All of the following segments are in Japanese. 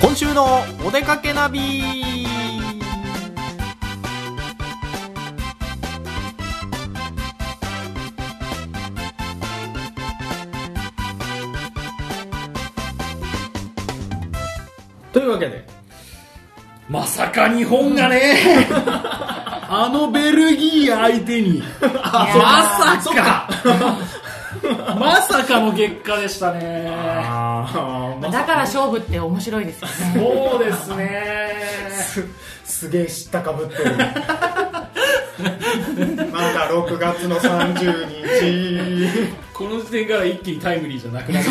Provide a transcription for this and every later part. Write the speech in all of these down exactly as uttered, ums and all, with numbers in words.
今週のお出かけナビ。というわけで、 まさか日本がねあのベルギー相手にまさかまさかの結果でしたね。 あだから勝負って面白いですよね。 そうですね。 す, すげえ知ったかぶってるまだろくがつのさんじゅうにちこの時点から一気にタイムリーじゃなくなる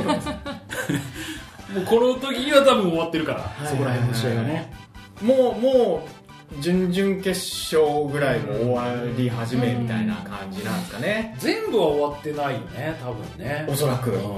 もうこの時には多分終わってるから、はい、そこら辺の試合がね、 もうもう準々決勝ぐらいも終わり始めみたいな感じなんですかね。 全部は終わってないよね、多分ね、 おそらく。うん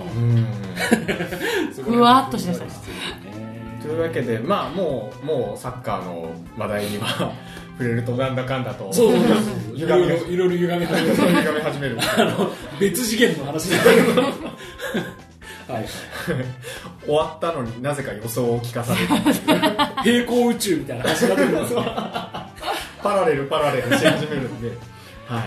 ふわっとしてた。 というわけで、まあもうもうサッカーの話題には触れるとなんだかんだとそうそうそういろいろいろいろ歪み始める歪み始めるあの別次元の話だけどはい、 終わったのになぜか予想を聞かされる平行宇宙みたいな話が出てますねパラレルパラレルし始めるんで、はい、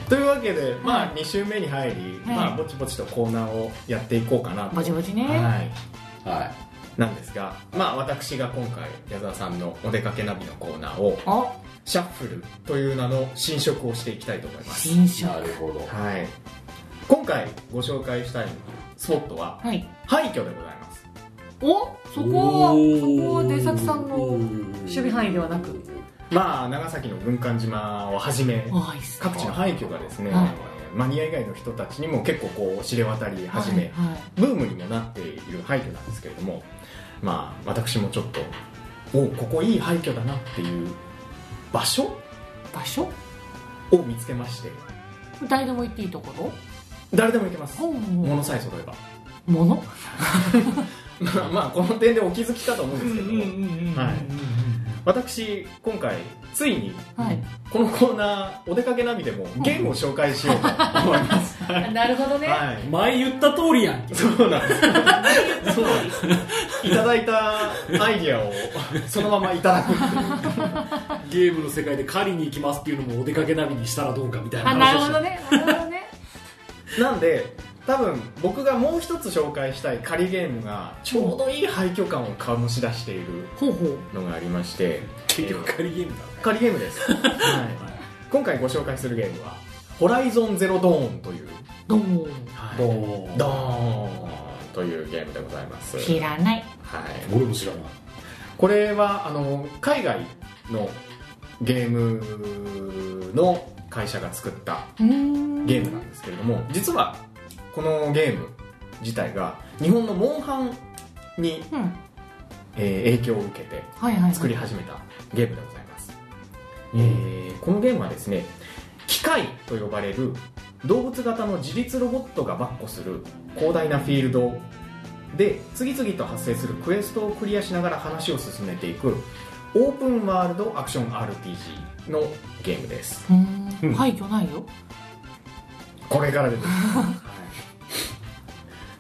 というわけで、まあ、に週目に入り、はい、まあ、ぼちぼちとコーナーをやっていこうかなと。 ぼちぼちね、 はいはい、なんですが、まあ、私が今回矢沢さんのお出かけナビのコーナーをシャッフルという名の新色をしていきたいと思います。 新色、 なるほど、 はい、今回ご紹介したいスポットは、はい、廃墟でございます。 お、そこはそこは出崎さんの守備範囲ではなく、 まあ、長崎の軍艦島をはじめ各地の廃墟がですね、はい、マニア以外の人たちにも結構こう知れ渡り始め、はいはい、ブームにもなっている廃墟なんですけれども、まあ、私もちょっとおここいい廃墟だなっていう場所場所を見つけまして。 誰でも行っていいところ？ 誰でも行けます。物さえ揃えば。 物まあ、まあこの点でお気づきかと思うんですけども、はい、私今回ついにこのコーナーお出かけナビでもゲームを紹介しようと思います、 はい、なるほどね、はい、 前言った通りやん。 そうなんですそうなんですいただいたアイディアをそのままいただくっていうゲームの世界で狩りに行きますっていうのもお出かけナビにしたらどうかみたいな話をして。あ、なるほどね、なるほどねなんで多分僕がもう一つ紹介したい仮ゲームがちょうどいい廃墟感を醸し出しているのがありまして、 結局仮ゲームだね。 仮ゲームです、はい、今回ご紹介するゲームはホライゾンゼロドーンというドーン、 はい、ドーンドーンというゲームでございます。 知らない、 はい、俺も知らない。 これはあの海外のゲームの会社が作ったゲームなんですけれども、実はこのゲーム自体が日本のモンハンに、うん、えー、影響を受けて作り始めたゲームでございます、はいはいはい、えー、このゲームはですね、機械と呼ばれる動物型の自律ロボットが跋扈する広大なフィールドで次々と発生するクエストをクリアしながら話を進めていくオープンワールドアクション アールピージー のゲームです。 うーん、うん、廃墟ないよ、 これから出てきますはい、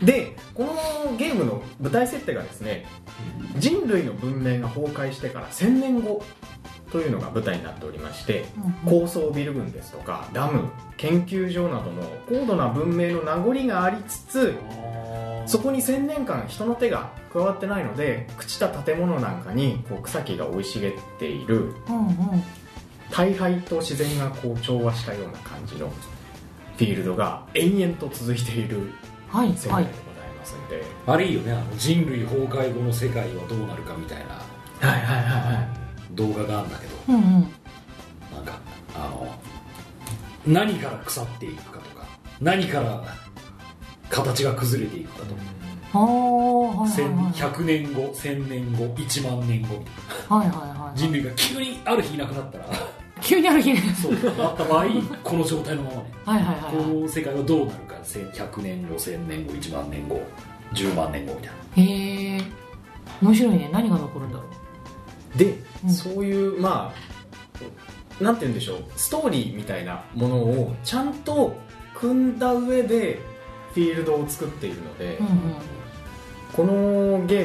でこのゲームの舞台設定がですね、人類の文明が崩壊してからせんねんごというのが舞台になっておりまして、うん、高層ビル群ですとかダム、研究所などの高度な文明の名残がありつつ、そこにせんねんかん人の手が加わってないので、朽ちた建物なんかにこう草木が生い茂っている、うんうん、大敗と自然がこう調和したような感じのフィールドが延々と続いている世界でございますので、はいはい、 あれいいよね、あの人類崩壊後の世界はどうなるかみたいな、 はいはいはいはい、 動画があるんだけど、 うんうん、 なんかあの何から腐っていくかとか、何から形が崩れていくかとか、ひゃくねんご、せんねんご、いちまんねんごみたいな、はいはいはい、人類が急にある日いなくなったら急にある日そうあった場合この状態のままね、 はいはいはいはい、 この世界はどうなるか、ひゃくねんご、せんねんご、いちまんねんご、じゅうまんねんごみたいな。 へえ、面白いね。何が残るんだろう。で、うん、そういうまあなんて言うんでしょう、ストーリーみたいなものをちゃんと組んだ上でフィールドを作っているので、うんうん、このゲーム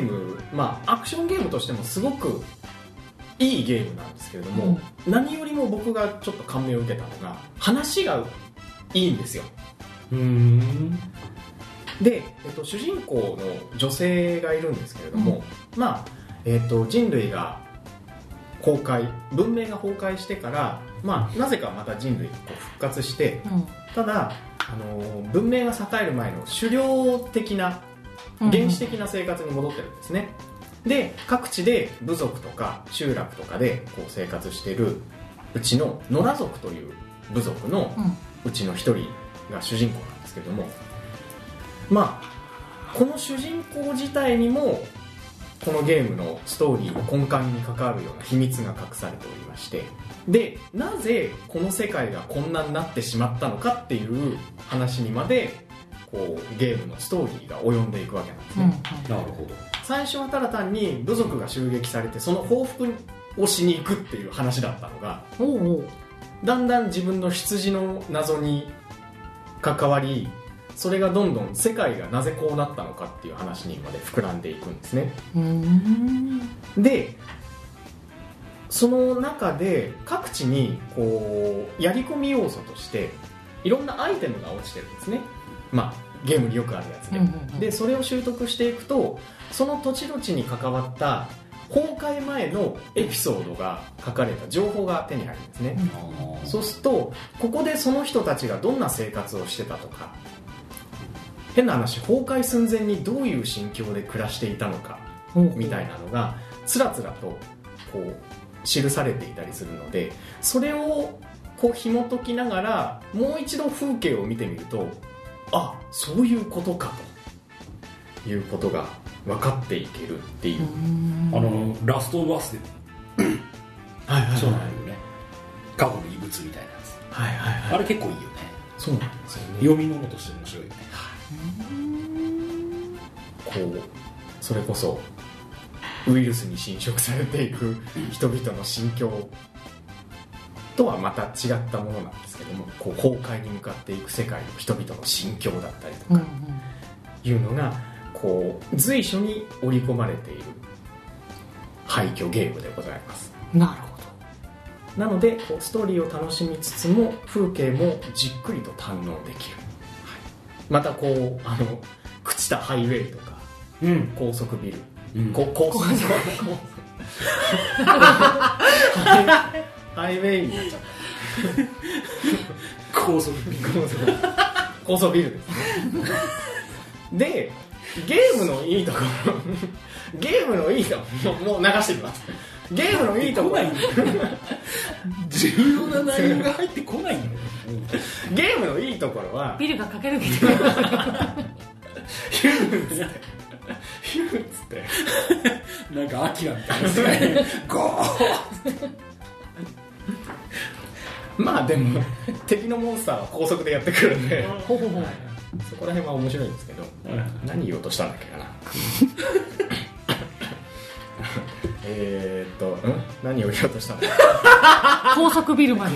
まあアクションゲームとしてもすごくいいゲームなんですけれども、うん、何よりも僕がちょっと感銘を受けたのが話がいいんですよ。 うーんで、えっと、主人公の女性がいるんですけれども、うん、まあ、えっと、人類が崩壊文明が崩壊してから、まあ、なぜかまた人類がこう復活して、うん、ただあの文明が栄える前の狩猟的な原始的な生活に戻ってるんですね、うん、で各地で部族とか集落とかでこう生活しているうちの野良族という部族のうちの一人が主人公なんですけれども、まあこの主人公自体にもこのゲームのストーリーの根幹に関わるような秘密が隠されておりまして、でなぜこの世界がこんなになってしまったのかっていう話にまでこうゲームのストーリーが及んでいくわけなんですね、 うん、なるほど。 最初はただ単に部族が襲撃されてその報復をしに行くっていう話だったのが、おうおうだんだん自分の出自の謎に関わり、それがどんどん世界がなぜこうなったのかっていう話にまで膨らんでいくんですね。うーんでその中で各地にこうやり込み要素としていろんなアイテムが落ちてるんですね。まあゲームによくあるやつで、うんうんうん、でそれを習得していくとその土地土地に関わった崩壊前のエピソードが書かれた情報が手に入るんですね、うん、そうするとここでその人たちがどんな生活をしてたとか、変な話崩壊寸前にどういう心境で暮らしていたのかみたいなのがつらつらとこう記されていたりするので、それをこう紐解きながらもう一度風景を見てみると、あ、そういうことかということが分かっていけるっていう、 あのラストオブアスではいはいはい、 そうなんだよね、過去の遺物みたいなやつ、はいはいはい、あれ結構いいよね。 そうなんですよね、 読み物として面白いよね。 こうそれこそウイルスに侵食されていく人々の心境とはまた違ったものなんですけども、こう崩壊に向かっていく世界の人々の心境だったりとかいうのがこう随所に織り込まれている廃墟ゲームでございます。 なるほど。なのでこうストーリーを楽しみつつも風景もじっくりと堪能できる、はい、またこうあの朽ちたハイウェイとか、うん、高速ビル、うん、こ高速ビルハイウェイになっちゃった高速ビル高速ビルですねでゲームのいいところゲームのいいところもう流していきます。ゲームのいいところ重要な内容が入ってこないんだよゲームのいいところはビルが駆け抜けてヒューっつってヒューっつってなんかアキラみたいですねゴーまあでも敵のモンスターは高速でやってくるんでほほほ、はい、そこら辺は面白いんですけど、うん、何言おうとしたんだっけかなえーっと、ん何を言おうとしたんだ高速ビルまで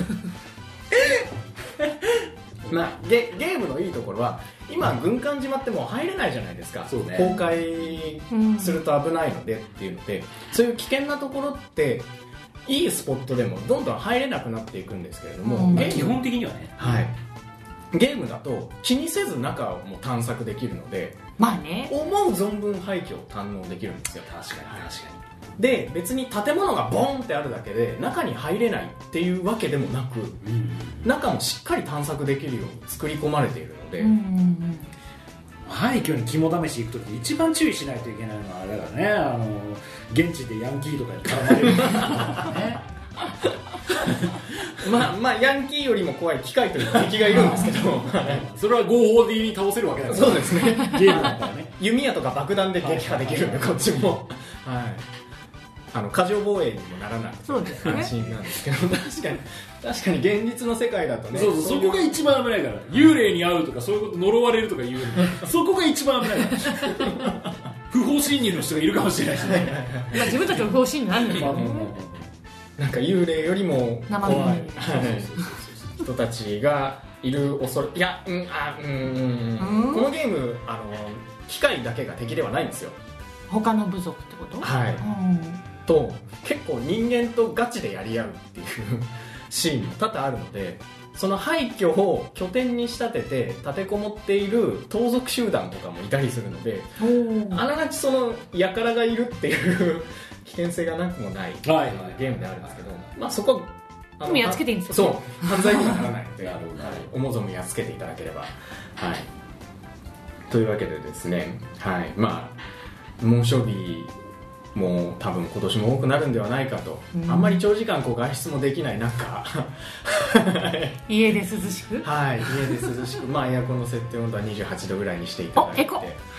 まあ、ゲ, ゲームのいいところは今軍艦島ってもう入れないじゃないですか、 そうね、 崩壊すると危ないのでっていうので、そういう危険なところっていいスポットでもどんどん入れなくなっていくんですけれども、 うんまあ、基本的にはね、 はい、ゲームだと気にせず中も探索できるので、 まあね、 思う存分廃墟を堪能できるんですよ。 確かに確かに。 で別に建物がボーンってあるだけで中に入れないっていうわけでもなく、うん、中もしっかり探索できるように作り込まれているので、うんうんうん、 廃墟に肝試し行くとき一番注意しないといけないのはあれだからね、あの現地でヤンキーとかに絡まれるねまあまあヤンキーよりも怖い機械という敵がいるんですけどそれは合法的に倒せるわけだから、 そうですねゲームだからね弓矢とか爆弾で撃破できるんでこっちもはいあの過剰防衛にもならなくて安心なんですけど、ね、確かに確かに現実の世界だとね、 そうそう、そこが一番危ないから、幽霊に会うとかそういうこと呪われるとか言うそこが一番危ないから不法侵入の人がいるかもしれないしねまあ自分たちの不法侵入なんだけどね、 なんか幽霊よりも怖い、はい、人たちがいる恐れ、いや、うん、あ、うん、うん、このゲームあの機械だけが敵ではないんですよ。 他の部族ってこと？ はい、うん、と結構人間とガチでやり合うっていうシーンも多々あるので、その廃墟を拠点に仕立てて立てこもっている盗賊集団とかもいたりするので、あながちその輩がいるっていう危険性がなくもないゲームであるんですけど、まあ、そこはでもやっつけていいんですよ。 そう犯罪にはならないので思う存分やっつけていただければ、はい、というわけでですね、はい、まあ猛暑日も多分今年も多くなるんではないかと、うん、あんまり長時間こう外出もできない中家で涼しく、 はい、家で涼しくまあエアコンの設定温度はにじゅうはちどぐらいにしていただいて、エコ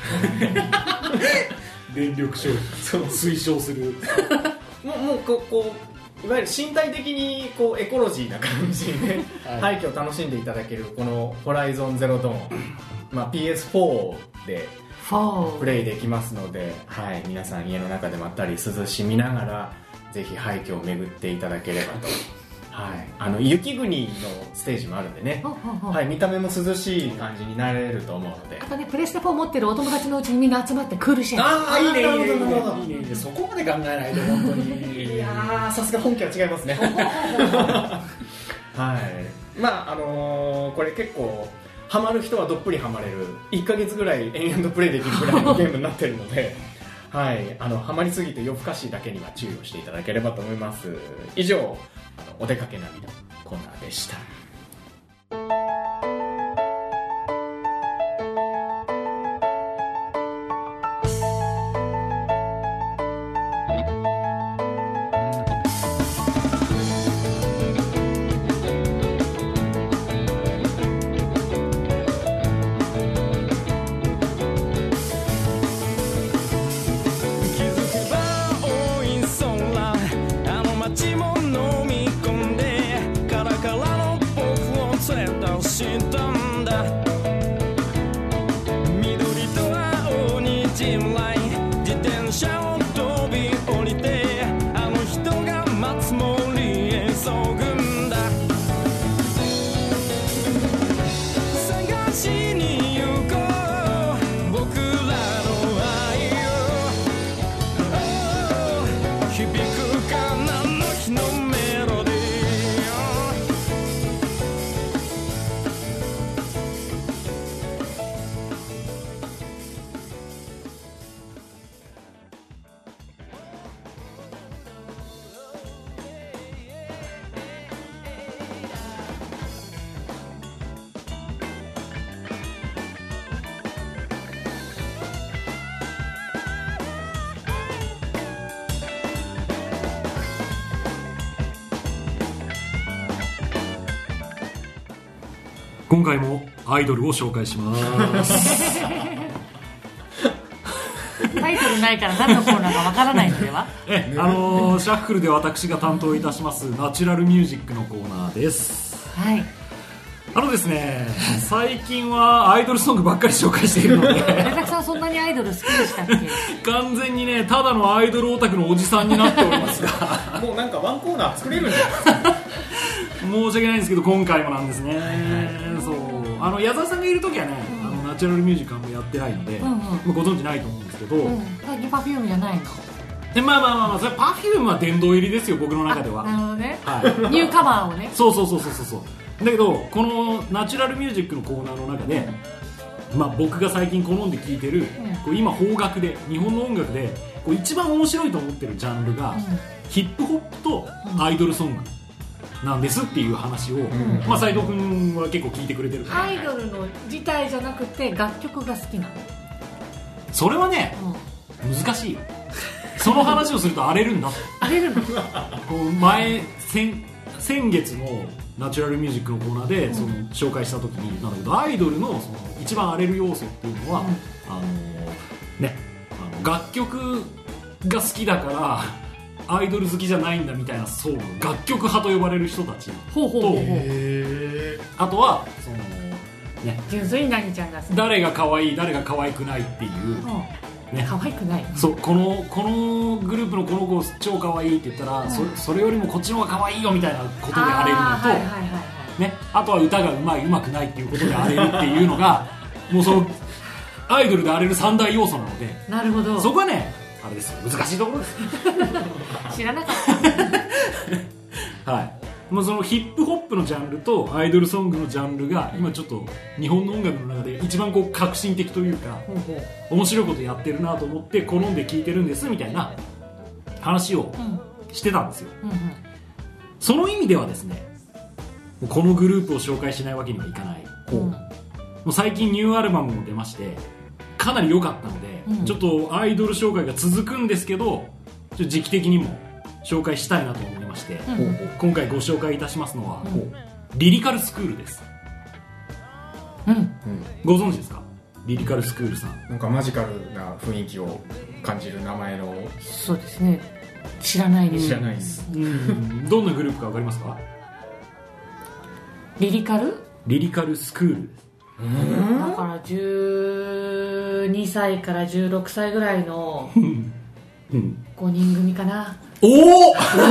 電力消費推奨するもう、もうこう、こういわゆる身体的にこうエコロジーな感じで、ねはい、廃墟を楽しんでいただけるこのホライゾンゼロドーン、まあ、ピーエスフォー でプレイできますので、はい、皆さん家の中でまったり涼しみながらぜひ廃墟を巡っていただければと、はい、あの雪国のステージもあるんでね、はい、見た目も涼しい感じになれると思うので、 あとねプレステフォー持ってるお友達のうちにみんな集まってクールシェア、 ああいいねいいねいいねいいねいいね、そこまで考えないと本当にいやーさすが本家は違いますねはいまああのー、これ結構ハマる人はどっぷりハマれるいっかげつぐらい延々とプレイできるぐらいのゲームになってるのではい、あのハマりすぎて夜更かしだけには注意をしていただければと思います。以上、あのお出かけナビのコーナーでした。 今回もアイドルを紹介しますタイトルないから何のコーナーかわからないのではえ、あのー、シャッフルで私が担当いたしますナチュラルミュージックのコーナーです。 はい、 あのですね、最近はアイドルソングばっかり紹介しているので矢崎さんそんなにアイドル好きでしたっけ？完全にね、ただのアイドルオタクのおじさんになっておりますがもうなんかワンコーナー作れるんじゃないですか申し訳ないんですけど今回もなんですね、はいはい、そうあの矢沢さんがいるときはね、うん、あのナチュラルミュージックはもうやってないので、うんうん、ご存知ないと思うんですけど、うん、 最近 Perfume じゃないので、まあまあまあまあ、それ Perfume は殿堂入りですよ僕の中では。 なるほどね、はい、ニューカマーをねそうそうそうそうそうだけどこのナチュラルミュージックのコーナーの中で、うんまあ、僕が最近好んで聴いてる、うん、こう今邦楽で日本の音楽でこう一番面白いと思ってるジャンルが、うん、ヒップホップとアイドルソングなんですっていう話を、うんまあ、斉藤君は結構聞いてくれてるから、 アイドルの自体じゃなくて楽曲が好きなの？ それはね、うん、難しいよその話をすると荒れるんだ荒れるのこう前先、先月のナチュラルミュージックのコーナーで、うん、その紹介した時になんだけどアイドル の, その一番荒れる要素っていうのは、うん、あのね、あの楽曲が好きだからアイドル好きじゃないんだみたいな層の楽曲派と呼ばれる人たちと、ほうほうほうほう、あとはその、ね、 純粋に何ちゃんが好き、 誰が可愛い誰が可愛くないっていう、 ね、可愛くない、 そうこのこのグループのこの子超可愛いって言ったら、うん、そ, それよりもこっちの方が可愛いよみたいなことで荒れるのと、あ、はいはいはいはい、ね、あとは歌がうまいうまくないっていうことで荒れるっていうのがもうそのアイドルで荒れる三大要素なので、 なるほど、 そこはねあれですよ、難しいところです知らなかったはい、もうそのヒップホップのジャンルとアイドルソングのジャンルが今ちょっと日本の音楽の中で一番こう革新的というか、面白いことやってるなと思って好んで聴いてるんですみたいな話をしてたんですよ、うんうんうん、その意味ではですね、このグループを紹介しないわけにはいかない、うん、もう最近ニューアルバムも出ましてかなり良かったので、うん、ちょっとアイドル紹介が続くんですけど、ちょっと時期的にも紹介したいなと思いまして、うん、今回ご紹介いたしますのは、うん、リリカルスクールです、うん、ご存知ですか？リリカルスクールさん。 なんかマジカルな雰囲気を感じる名前の。 そうですね、知らないです。 知らないです、 うん、どんなグループか分かりますか？ リリカルリリカルスクールです。 うん、だからじゅうにさいからじゅうろくさいぐらいのごにん組かな。 おお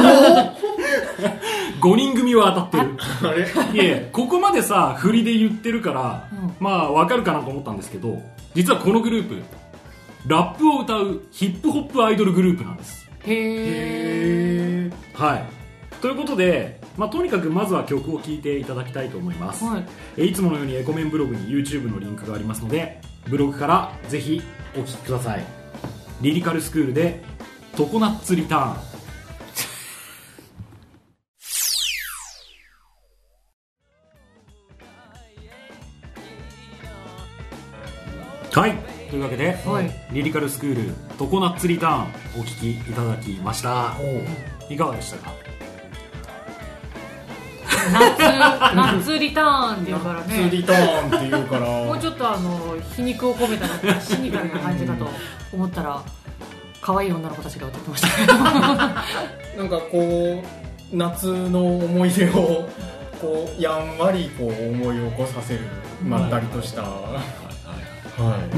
ごにん組は当たってる。あれいえ、ここまでさ振りで言ってるから、うん、まあ分かるかなと思ったんですけど、実はこのグループラップを歌うヒップホップアイドルグループなんです。 へー。 はい、ということで、まあ、とにかくまずは曲を聴いていただきたいと思います、はい、いつものようにエコメンブログに YouTube のリンクがありますので、ブログからぜひお聴きください。リリカルスクールでトコナッツリターン。はい、というわけで、はい、リリカルスクールトコナッツリターンお聴きいただきました。いかがでしたか？ 夏, 夏リターンって言うからね。 夏リターンって言うからもうちょっとあの皮肉を込めたシニカルな感じかと思ったら可愛い女の子たちが歌ってましたなんかこう夏の思い出をこうやんわりこう思い起こさせるまったりとした、はい、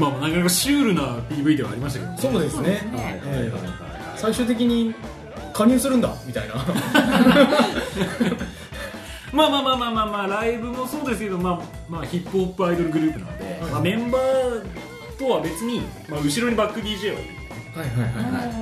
まあなかなかシュールな ピーブイ ではありましたけどね。 そうですね、はいはいはいはい、最終的に加入するんだみたいなまあまあまあまあまあ、まあ、ライブもそうですけど、まあまあ、ヒップホップアイドルグループなので、はい、まあ、メンバーとは別に、まあ、後ろにバック ディージェー をはいはいはいはい、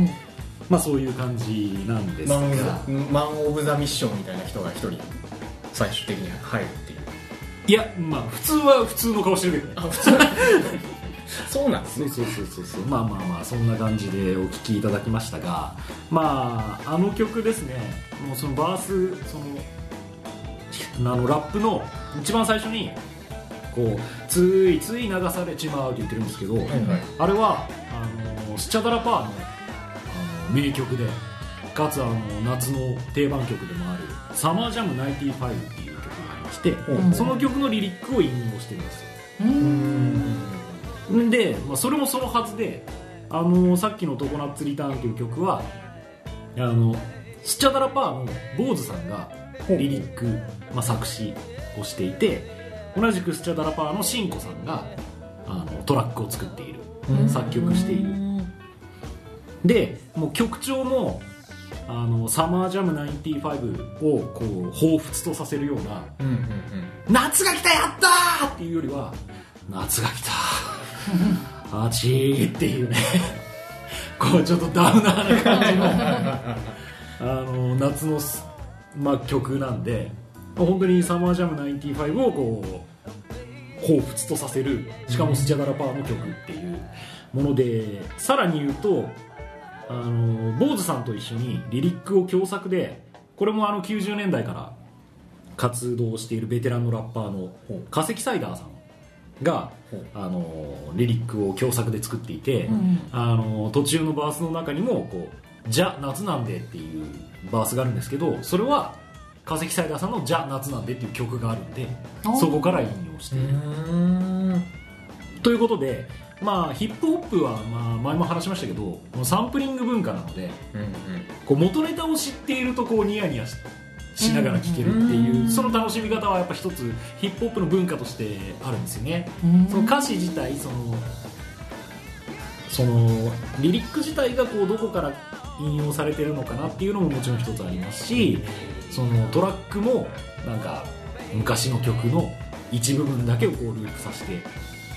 まあそういう感じなんですが、マン, マン・オブ・ザ・ミッションみたいな人が一人最終的に入るっていう。 いや、まあ普通は普通の顔してるけどね。あ、普通そうなんですね。 そうそうそうそう、まあまあまあそんな感じでお聴きいただきましたが、まああの曲ですね、もうそのバース、そのあのラップの一番最初にこうついつい流されちまうって言ってるんですけど、はいはい、あれはあのスチャダラパー の, あの名曲で、かつあの夏の定番曲でもあるサマージャムナインティファイブっていう曲がありまして、うん、その曲のリリックを引用してるんですよ。うーんで、まあ、それもそのはずで、あのさっきのトコナッツリターンという曲はあのスチャダラパーの坊主さんがリリック、まあ、作詞をしていて、同じくスチャダラパーのシンコさんがあのトラックを作っている、作曲している。でもう曲調もあのサマージャムナインティファイブをこう彷彿とさせるような、うんうんうん、夏が来たやったーっていうよりは夏が来たあちーっていうねこうちょっとダウナーな感じのあの夏の、まあ、曲なんで、本当にサマージャムナインティファイブをこう彷彿とさせる、しかもスチャダラパーの曲っていうもので、さらに言うとあの坊主さんと一緒にリリックを共作で、これもあのきゅうじゅうねんだいから活動しているベテランのラッパーの化石サイダーさんがあのリリックを共作で作っていて、うん、あの途中のバースの中にもこうじゃ夏なんでっていうバースがあるんですけど、それは化石サイダーさんのじゃ夏なんでっていう曲があるんで、そこから引用しているということで、まあヒップホップはまあ前も話しましたけどサンプリング文化なので、うんうん、こう元ネタを知っているとこうニヤニヤししながら聴けるっていう、その楽しみ方はやっぱ一つヒップホップの文化としてあるんですよね。その歌詞自体、そのそのリリック自体がこうどこから引用されてるのかなっていうのももちろん一つありますし、そのトラックもなんか昔の曲の一部分だけをこうループさせて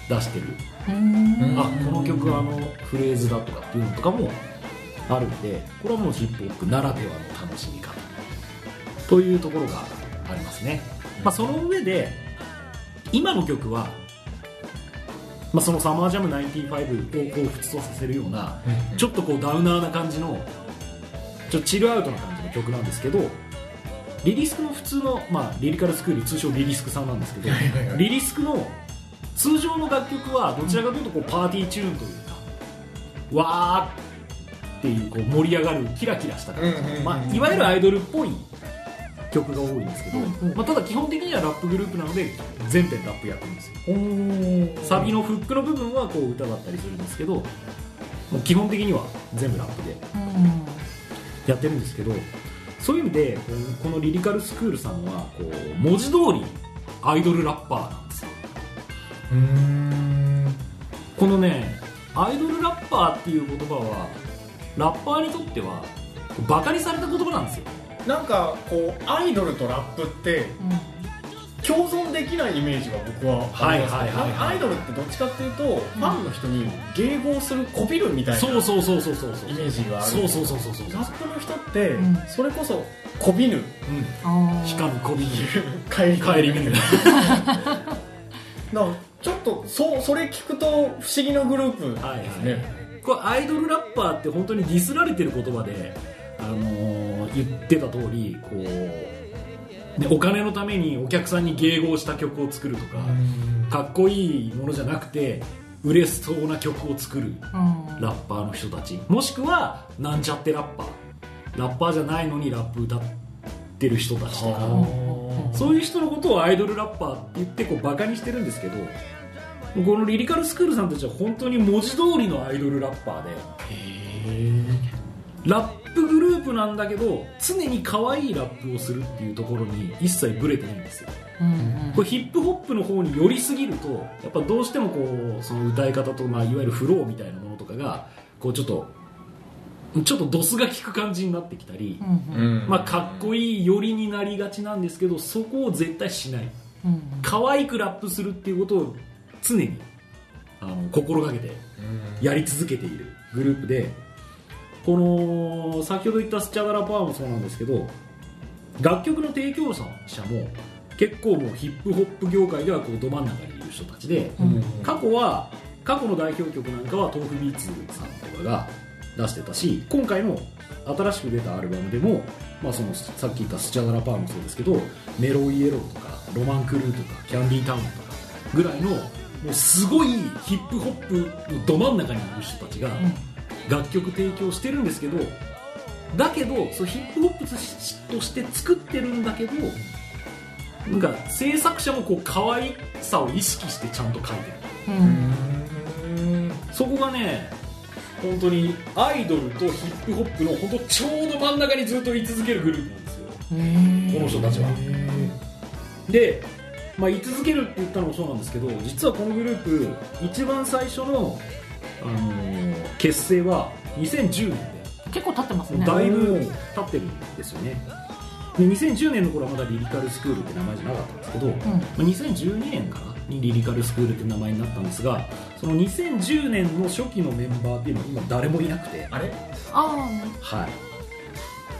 出してる、あこの曲はあのフレーズだとかっていうのとかもあるんで、これはもうヒップホップならではの楽しみ方というところがありますね。まあ、その上で今の曲は、まあ、そのサマージャムナインティファイブを彷彿とさせるような、うん、ちょっとこうダウナーな感じのちょっとチルアウトな感じの曲なんですけど、リリスクの普通の、まあ、リリカルスクール通称リリスクさんなんですけどリリスクの通常の楽曲はどちらかというとこうパーティーチューンというか、わーっていう、こう盛り上がるキラキラした感じ、うんうんうん、まあ、いわゆるアイドルっぽい曲が多いんですけど、うんうん、まあ、ただ基本的にはラップグループなので全編ラップやってるんですよ。サビのフックの部分はこう歌だったりするんですけど、もう基本的には全部ラップでやってるんですけど、そういう意味でこのリリカルスクールさんはこう文字通りアイドルラッパーなんですよ。うーん、このねアイドルラッパーっていう言葉はラッパーにとってはバカにされた言葉なんですよ。 なんかこうアイドルとラップって、うん、共存できないイメージが僕はありますね。アイドルってどっちかっていうと、うん、ファンの人に迎合するこびるみたいなイメージがある。 そうそうそうそうそう。 ラップの人ってそれこそこびぬ、うん、 しかもこびぬ帰り見ぬだからちょっと そ, それ聞くと不思議なグループですね、はいはい、 これアイドルラッパーって本当にディスられてる言葉で、あのー、言ってた通りこう、ね、お金のためにお客さんに迎合した曲を作るとか、かっこいいものじゃなくて売れそうな曲を作るラッパーの人たち、もしくはなんちゃってラッパー、ラッパーじゃないのにラップ歌ってる人たちとか、そういう人のことをアイドルラッパーって言ってこうバカにしてるんですけど、このリリカルスクールさんたちは本当に文字通りのアイドルラッパーで、へラップグループなんだけど常に可愛いラップをするっていうところに一切ブレてないんですよ、うんうん、これヒップホップの方に寄りすぎるとやっぱどうしてもこうその歌い方と、まあ、いわゆるフローみたいなものとかがこうちょっとちょっとドスが効く感じになってきたり、うんうん、まあ、かっこいい寄りになりがちなんですけど、そこを絶対しない、うんうん、可愛くラップするっていうことを常にあの心がけてやり続けているグループで、この先ほど言ったスチャダラパーもそうなんですけど、楽曲の提供者も結構もうヒップホップ業界ではこうど真ん中にいる人たちで、うんうん、過去は過去の代表曲なんかは豆腐ビーツさんとかが出してたし、今回の新しく出たアルバムでも、まあ、そのさっき言ったスチャダラパーもそうですけど、メロイエローとかロマンクルーとかキャンディータウンとかぐらいのもうすごいヒップホップのど真ん中にいる人たちが楽曲提供してるんですけど、だけどそうヒップホップとして作ってるんだけど、なんか制作者もこう可愛さを意識してちゃんと書いてる。うーん、そこがね本当にアイドルとヒップホップの本当ちょうど真ん中にずっと居続けるグループなんですよ、この人たちは。で、まあ、居続けるって言ったのもそうなんですけど、実はこのグループ一番最初の、あのー、結成はにせんじゅうねんで結構経ってますね。 だいぶ経ってるんですよね。でにせんじゅうねんの頃はまだリリカルスクールって名前じゃなかったんですけど、うん、まあ、にせんじゅうにねんかなにリリカルスクールって名前になったんですが、そのにせんじゅうねんの初期のメンバーっていうのは今誰もいなくて、 あれああ、はい、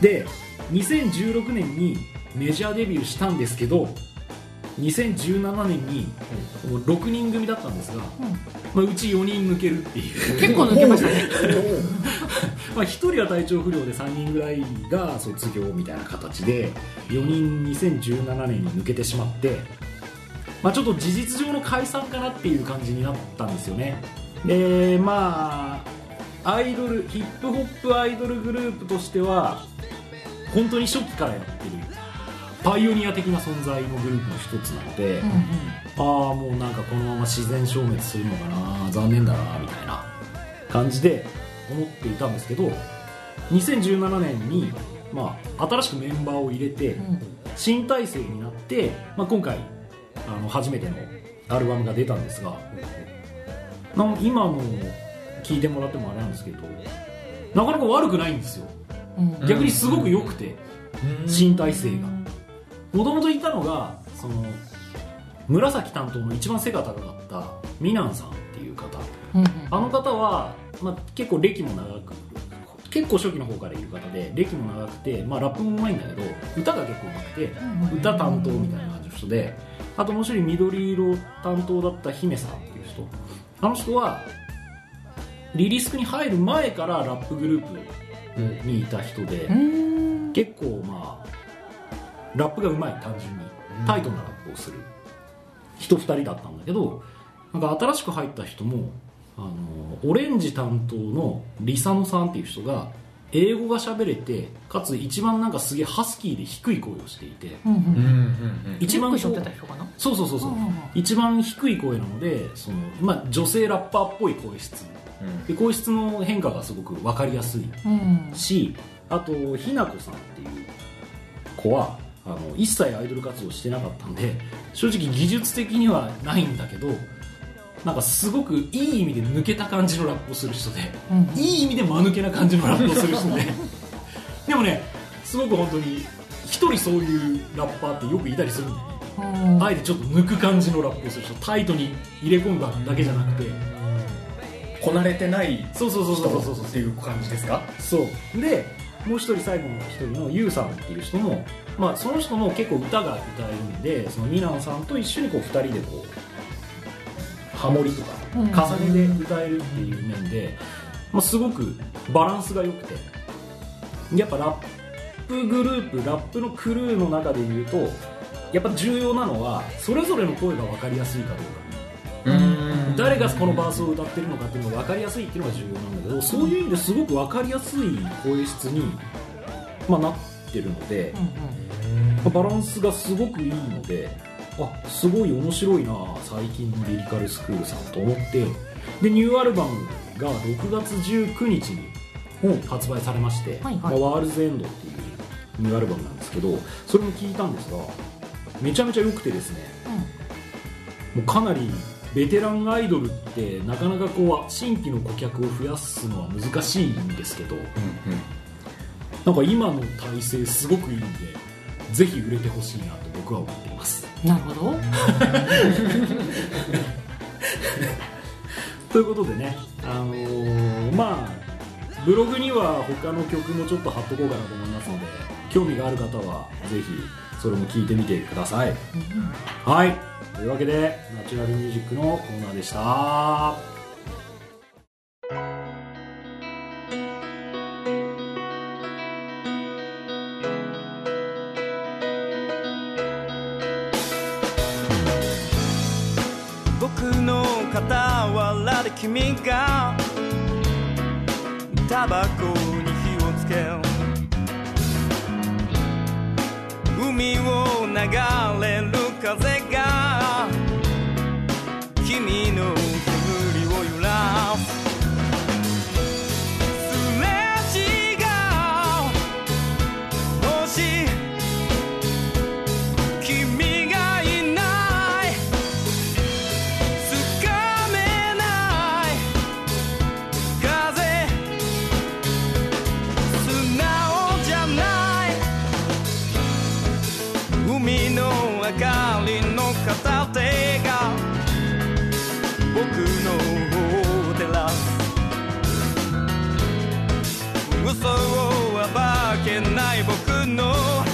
でにせんじゅうろくねんにメジャーデビューしたんですけど、にせんじゅうななねんにろくにん組だったんですが、うん、まあ、うちよにん抜けるっていう結構抜けましたねまあひとりは体調不良でさんにんぐらいが卒業みたいな形でよにんにせんじゅうななねんに抜けてしまって、まあ、ちょっと事実上の解散かなっていう感じになったんですよね。で、まあアイドルヒップホップアイドルグループとしては本当に初期からやってるパイオニア的な存在のグループの一つなので、うんうん、ああもうなんかこのまま自然消滅するのかな、残念だなみたいな感じで思っていたんですけど、にせんじゅうななねんに、まあ、新しくメンバーを入れて新体制になって、まあ、今回あの初めてのアルバムが出たんですが、な今の聴いてもらってもあれなんですけど、なかなか悪くないんですよ、うん、逆にすごく良くて、うん、新体制がもともといたのがその紫担当の一番背が高かったミナンさんっていう方、 うんうん、 あの方は、まあ、結構歴も長く結構初期の方からいる方で歴も長くて、まあ、ラップもうまいんだけど歌が結構うまくて、うん、歌担当みたいな感じの人で、あともう一人緑色担当だった姫さんっていう人、あの人はリリースに入る前からラップグループにいた人で、うん、結構まあラップがうまい、単純にタイトなラップをする人ふたりだったんだけど、なんか新しく入った人もあのオレンジ担当のリサノさんっていう人が英語が喋れて、かつ一番なんかすげえハスキーで低い声をしていて、うんうん、一番そうそうそうそうそう、うんうん、一番低い声なので、その、まあ、女性ラッパーっぽい声質、うん、で声質の変化がすごく分かりやすいし、うん、あとひなこさんっていう子はあの一切アイドル活動してなかったんで、正直技術的にはないんだけど、なんかすごくいい意味で抜けた感じのラップをする人で、うんうん、いい意味で間抜けな感じのラップをする人ででもね、すごく本当に一人そういうラッパーってよくいたりするんだよね、うん、あえてちょっと抜く感じのラップをする人、タイトに入れ込んだだけじゃなくて、 こなれてないそうそうそうそうそうっていう感じですか。 そうで、もう一人最後の一人のユウさんっていう人も、まあ、その人も結構歌が歌えるんで、そのミナンさんと一緒にこうふたりでこうハモリとか重ねで歌えるっていう面で、まあ、すごくバランスが良くて、やっぱラップグループラップのクルーの中でいうとやっぱ重要なのはそれぞれの声が分かりやすいかどうか、うーん、誰がこのバースを歌ってるのかっていうのが分かりやすいっていうのが重要なんだけど、そういう意味ですごく分かりやすい声質に、まあ、なってるので、まあ、バランスがすごくいいので、あ、すごい面白いな最近のリリカルスクールさんと思って、でニューアルバムがろくがつじゅうくにちに発売されまして、はいはい、まあ、ワールズエンドっていうニューアルバムなんですけど、それも聴いたんですがめちゃめちゃ良くてですね、うん、もうかなりベテランアイドルってなかなかこう新規の顧客を増やすのは難しいんですけど、うんうん、なんか今の体制すごくいいんでぜひ売れてほしいなと僕は思っています。 なるほどということでね、あのー、まあブログには他の曲もちょっと貼っとこうかなと思いますので、興味がある方はぜひそれも聞いてみてください、うん、はい、というわけでナチュラルミュージックのコーナーでした。 わで君がタバコに火をつけ、海を流れる風が君の煙を揺らす、すれ違う星、君がいないつかめない風、素直じゃない海の明かりの片手が僕の方を照らす、嘘を暴けない僕の